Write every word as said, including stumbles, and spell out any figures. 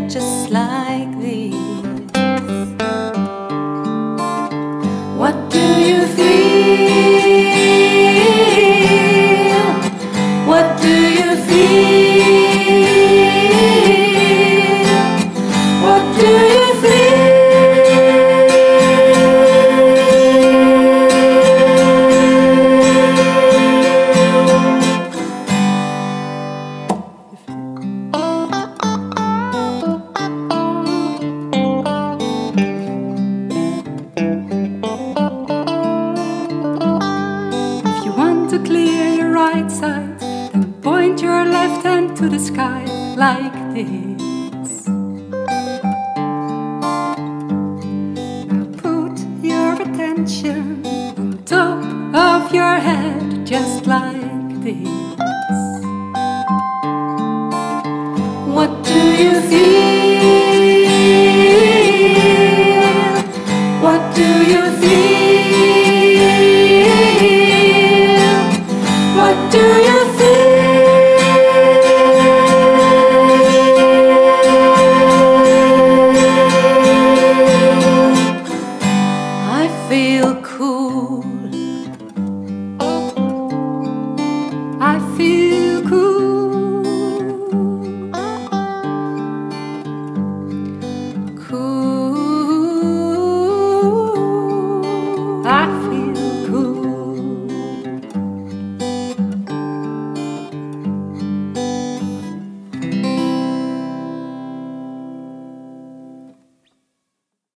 just like this. What do you feel? What do you feel? What do you feel? To clear your right side, then point your left hand to the sky like this. Now put your attention on top of your head just like this. What do you feel?